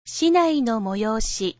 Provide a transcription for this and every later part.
市内の催し。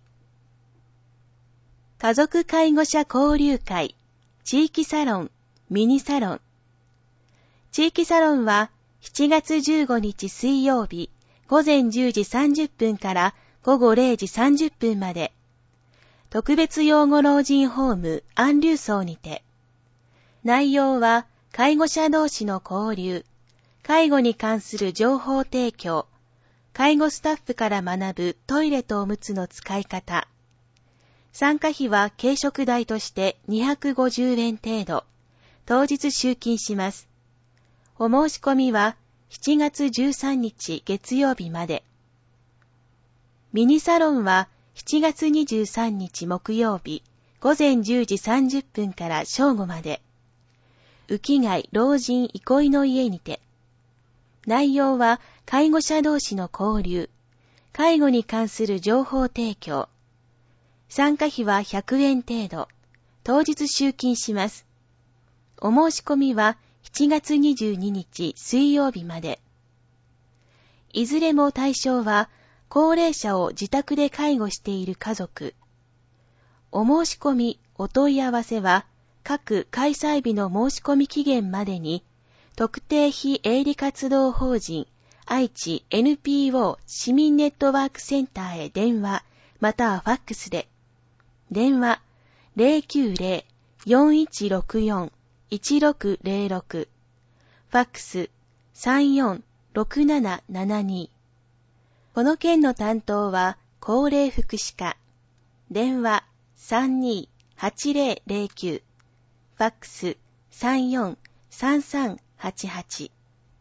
家族介護者交流会、地域サロン、ミニサロン。地域サロンは7月15日水曜日午前10時30分から午後0時30分まで、特別養護老人ホーム安隆荘にて。内容は介護者同士の交流、介護に関する情報提供、介護スタッフから学ぶトイレとおむつの使い方。参加費は軽食代として250円程度、当日集金します。お申し込みは7月13日月曜日まで。ミニサロンは7月23日木曜日午前10時30分から正午まで。浮貝老人憩いの家にて。内容は介護者同士の交流、介護に関する情報提供。参加費は100円程度、当日集金します。お申し込みは7月22日水曜日まで。いずれも対象は高齢者を自宅で介護している家族。お申し込み、お問い合わせは各開催日の申し込み期限までに、特定非営利活動法人愛知 NPO 市民ネットワークセンターへ電話またはファックスで。電話 090-4164-1606 ファックス 346772。この件の担当は高齢福祉課。電話 328009 ファックス 343388。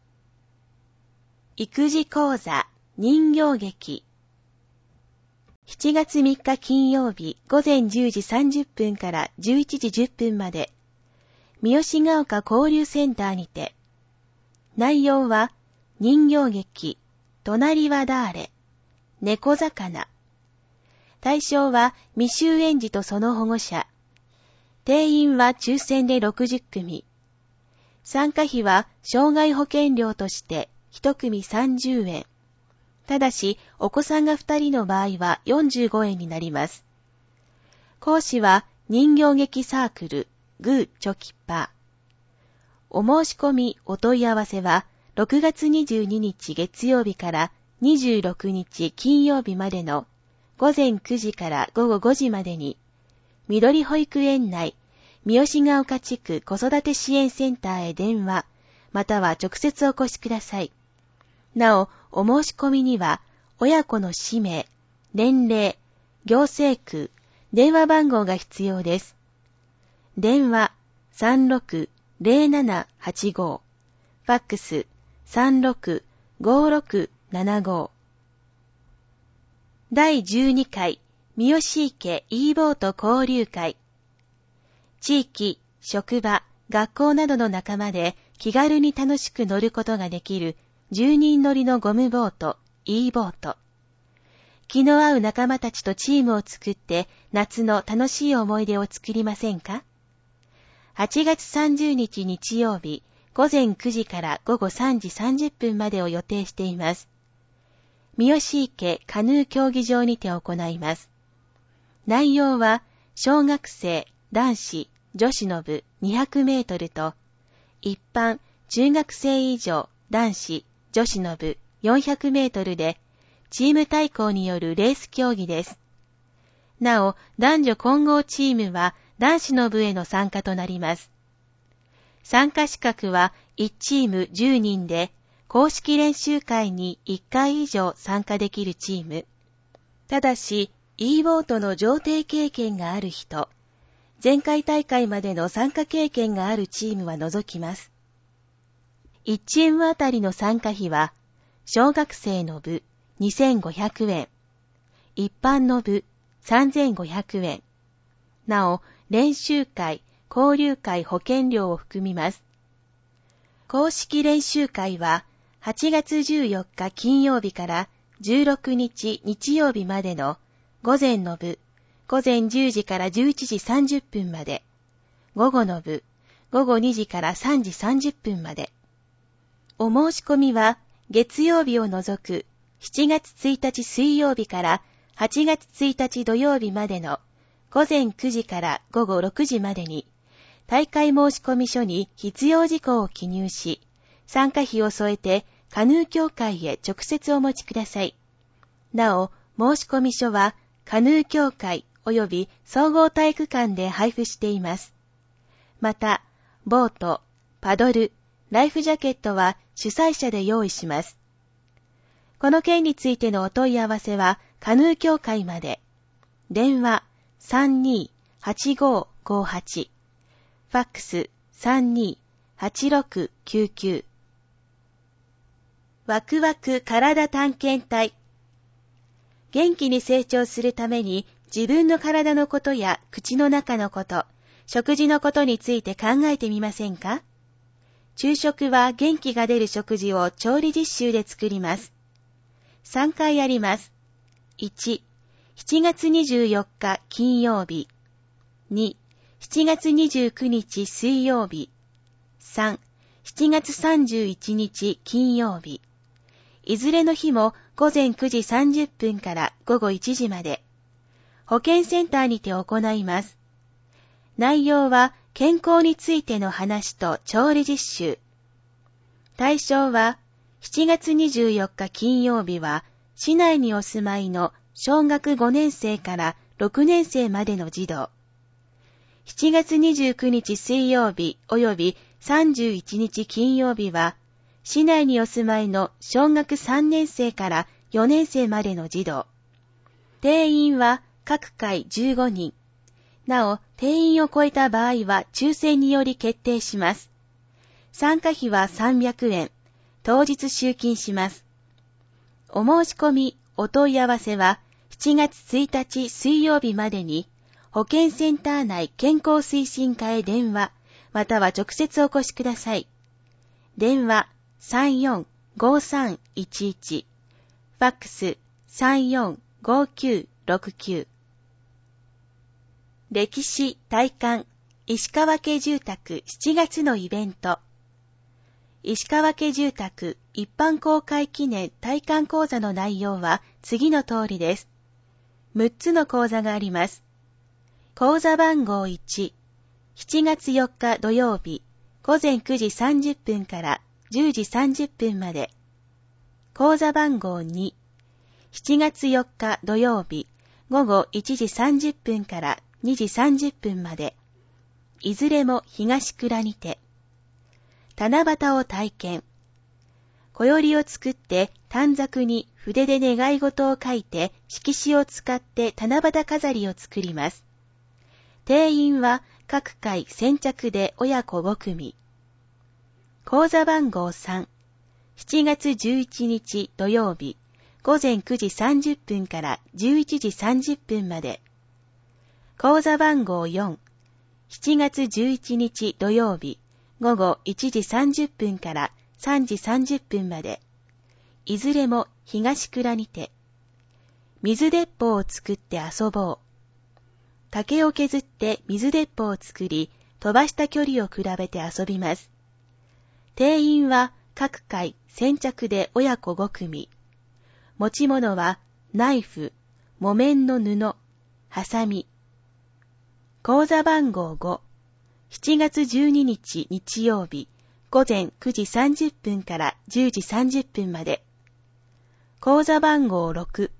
育児講座人形劇。7月3日金曜日午前10時30分から11時10分まで、三好ヶ丘交流センターにて。内容は人形劇、隣はだーれ、猫魚。対象は未就園児とその保護者。定員は抽選で60組。参加費は障害保険料として1組30円。ただし、お子さんが2人の場合は45円になります。講師は人形劇サークル、グーチョキパー。お申し込み、お問い合わせは6月22日月曜日から26日金曜日までの午前9時から午後5時までに、緑保育園内、三好ヶ丘地区子育て支援センターへ電話、または直接お越しください。なお、お申し込みには、親子の氏名、年齢、行政区、電話番号が必要です。電話360785、ファックス365675。第12回三好池 e ボート交流会。地域、職場、学校などの仲間で気軽に楽しく乗ることができる10人乗りのゴムボート、e ボート。気の合う仲間たちとチームを作って夏の楽しい思い出を作りませんか？ 8 月30日日曜日午前9時から午後3時30分までを予定しています。三好池カヌー競技場にて行います。内容は小学生、男子、女子の部200メートルと一般、中学生以上、男子、女子の部400メートルでチーム対抗によるレース競技です。なお、男女混合チームは男子の部への参加となります。参加資格は1チーム10人で、公式練習会に1回以上参加できるチーム。ただし、e ボートの乗艇経験がある人、前回大会までの参加経験があるチームは除きます。1チームあたりの参加費は、小学生の部2500円、一般の部3500円。なお、練習会、交流会保険料を含みます。公式練習会は、8月14日金曜日から16日日曜日までの午前の部、午前10時から11時30分まで、午後の部、午後2時から3時30分まで。お申し込みは月曜日を除く 7月1日水曜日から8月1日土曜日までの午前9時から午後6時までに、大会申込書に必要事項を記入し、参加費を添えてカヌー協会へ直接お持ちください。なお、申込書はカヌー協会及び総合体育館で配布しています。また、ボート、パドル、ライフジャケットは主催者で用意します。この件についてのお問い合わせはカヌー協会まで。電話 32-8558 ファックス 32-8699。ワクワク体探検隊。元気に成長するために自分の体のことや口の中のこと、食事のことについて考えてみませんか？昼食は元気が出る食事を調理実習で作ります。3回あります。1、7月24日金曜日。2、7月29日水曜日。3、7月31日金曜日。いずれの日も午前9時30分から午後1時まで。保健センターにて行います。内容は健康についての話と調理実習。対象は7月24日金曜日は市内にお住まいの小学5年生から6年生までの児童。7月29日水曜日及び31日金曜日は市内にお住まいの小学3年生から4年生までの児童。定員は各回15人。なお、定員を超えた場合は抽選により決定します。参加費は300円。当日集金します。お申し込み、お問い合わせは7月1日水曜日までに保健センター内健康推進課へ電話、または直接お越しください。電話34-5311。ファックス34-5969。歴史体感石川家住宅7月のイベント。石川家住宅一般公開記念体感講座の内容は次の通りです。6つの講座があります。講座番号1、7月4日土曜日、午前9時30分から10時30分まで。講座番号2、7月4日土曜日、午後1時30分から2時30分まで。いずれも東倉にて。七夕を体験。こよりを作って短冊に筆で願い事を書いて色紙を使って七夕飾りを作ります。定員は各回先着で親子5組。講座番号3、7月11日土曜日、午前9時30分から11時30分まで。講座番号4、7月11日土曜日、午後1時30分から3時30分まで。いずれも東倉にて。水鉄砲を作って遊ぼう。竹を削って水鉄砲を作り、飛ばした距離を比べて遊びます。定員は各回先着で親子5組。持ち物はナイフ、木綿の布、ハサミ。講座番号5、7月12日日曜日、午前9時30分から10時30分まで。講座番号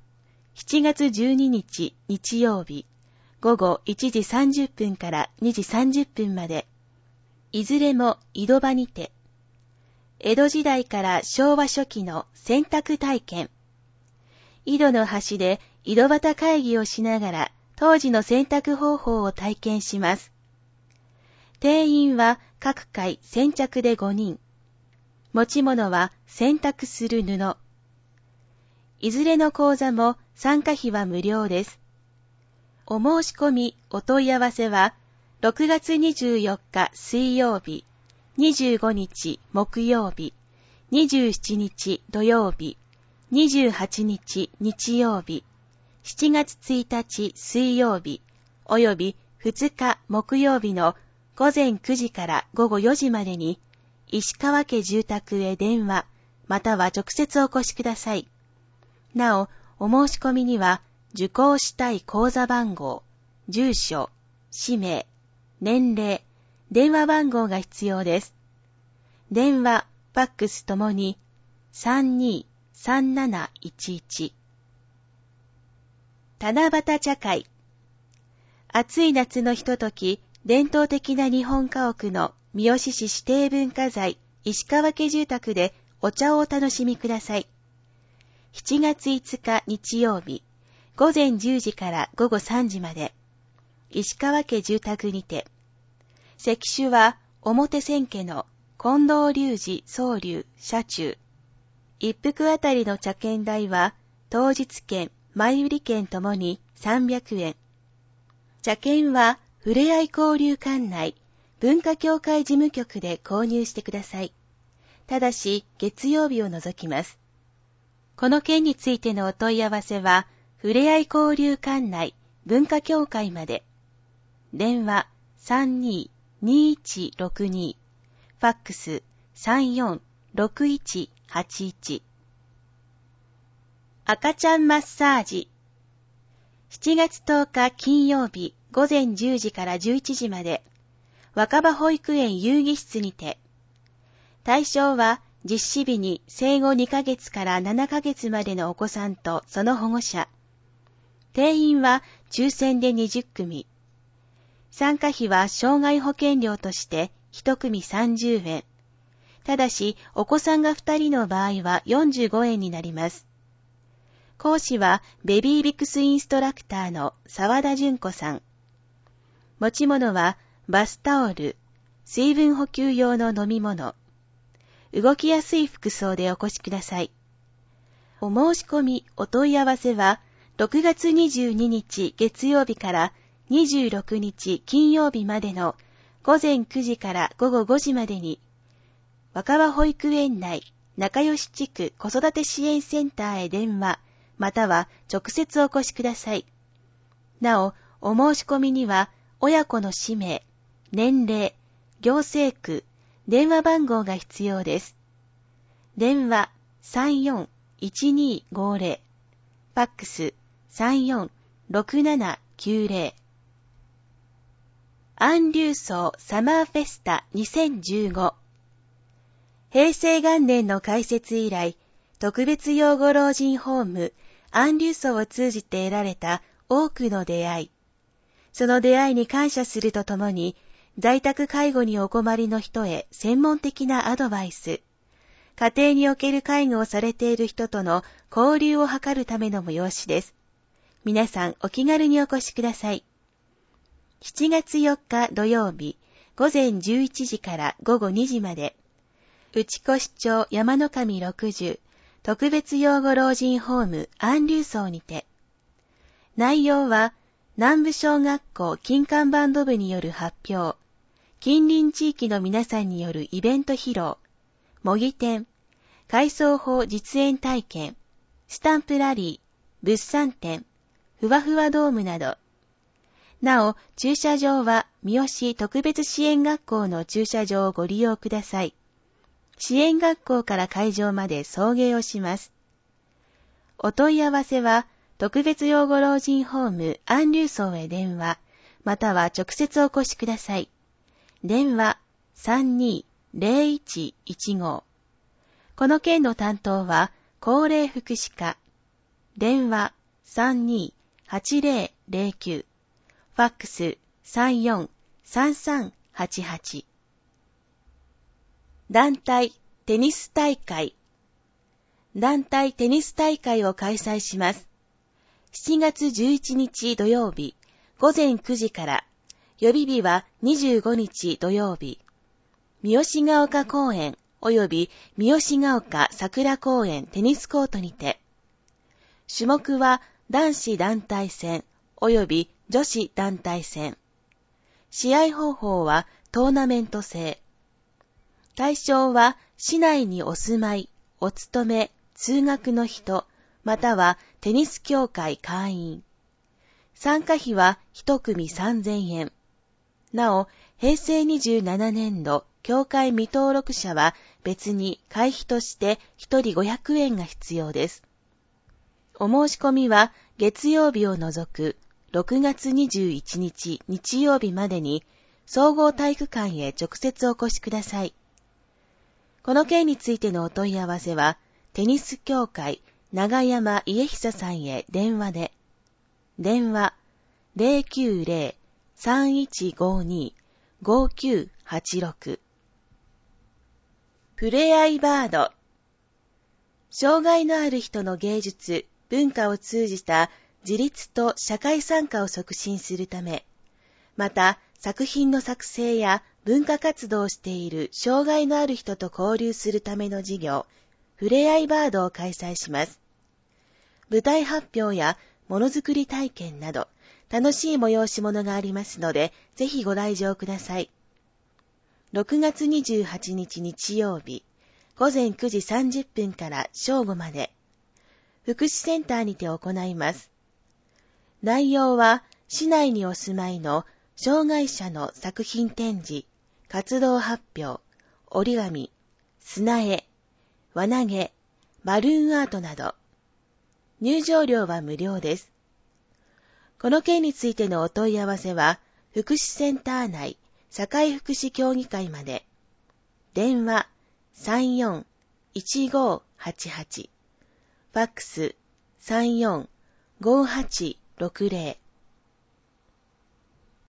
6、7月12日日曜日、午後1時30分から2時30分まで。いずれも井戸場にて。江戸時代から昭和初期の洗濯体験。井戸の端で井戸端会議をしながら当時の洗濯方法を体験します。定員は各回先着で5人。持ち物は洗濯する布。いずれの講座も参加費は無料です。お申し込み、お問い合わせは6月24日水曜日、25日木曜日、27日土曜日、28日日曜日、7月1日水曜日、および2日木曜日の午前9時から午後4時までに、石川家住宅へ電話、または直接お越しください。 なお、お申し込みには、受講したい口座番号、住所、氏名、年齢、電話番号が必要です。電話、ファックスともに、32-3711。七夕茶会。暑い夏のひととき、伝統的な日本家屋の三好市指定文化財石川家住宅でお茶をお楽しみください。7月5日日曜日、午前10時から午後3時まで、石川家住宅にて、席種は表千家の近藤隆二宗隆社中。一服あたりの茶券代は、当日券、前売券ともに300円。茶券は、ふれあい交流館内、文化協会事務局で購入してください。ただし、月曜日を除きます。この件についてのお問い合わせは、ふれあい交流館内、文化協会まで。電話32-2162。ファックス34-6181。赤ちゃんマッサージ。7月10日金曜日午前10時から11時まで、若葉保育園遊戯室にて、対象は実施日に生後2ヶ月から7ヶ月までのお子さんとその保護者。定員は抽選で20組。参加費は障害保険料として1組30円。ただし、お子さんが2人の場合は45円になります。講師はベビービクスインストラクターの沢田純子さん。持ち物はバスタオル、水分補給用の飲み物。動きやすい服装でお越しください。お申し込み、お問い合わせは6月22日月曜日から26日金曜日までの午前9時から午後5時までに、若葉保育園内仲良し地区子育て支援センターへ電話、または直接お越しください。なお、お申し込みには、親子の氏名、年齢、行政区、電話番号が必要です。電話34-1250。ファックス34-6790。安隆荘サマーフェスタ2015。平成元年の開設以来、特別養護老人ホーム安隆荘を通じて得られた多くの出会い。その出会いに感謝するとともに、在宅介護にお困りの人へ専門的なアドバイス、家庭における介護をされている人との交流を図るための催しです。皆さんお気軽にお越しください。7月4日土曜日、午前11時から午後2時まで、内越町山の神60、特別養護老人ホーム安隆荘にて。内容は、南部小学校金管バンド部による発表、近隣地域の皆さんによるイベント披露、模擬店、改装法実演体験、スタンプラリー、物産展、ふわふわドームなど。なお、駐車場は三好特別支援学校の駐車場をご利用ください。支援学校から会場まで送迎をします。お問い合わせは、特別養護老人ホーム安隆荘へ電話、または直接お越しください。電話32-0115。この件の担当は、高齢福祉課。電話32-8009。ファックス34-3388。団体テニス大会。団体テニス大会を開催します。7月11日土曜日、午前9時から、予備日は25日土曜日、三好ヶ丘公園及び三好ヶ丘桜公園テニスコートにて、種目は男子団体戦及び女子団体戦。試合方法はトーナメント制。対象は市内にお住まい、お勤め、通学の人、またはテニス協会会員。参加費は1組3000円。なお、平成27年度協会未登録者は別に会費として1人500円が必要です。 お申し込みは月曜日を除く6月21日日曜日までに総合体育館へ直接お越しください。この件についてのお問い合わせは、テニス協会長山家久さんへ電話で、電話 090-3152-5986 ふれあいバード。障害のある人の芸術、文化を通じた自立と社会参加を促進するため、また作品の作成や文化活動をしている障害のある人と交流するための事業、ふれあいバードを開催します。舞台発表やものづくり体験など、楽しい催し物がありますので、ぜひご来場ください。6月28日日曜日、午前9時30分から正午まで、福祉センターにて行います。内容は、市内にお住まいの障害者の作品展示、活動発表、折り紙、砂絵、輪投げ、バルーンアートなど、入場料は無料です。この件についてのお問い合わせは、福祉センター内、社会福祉協議会まで。電話 34-1588。ファックス 34-5860。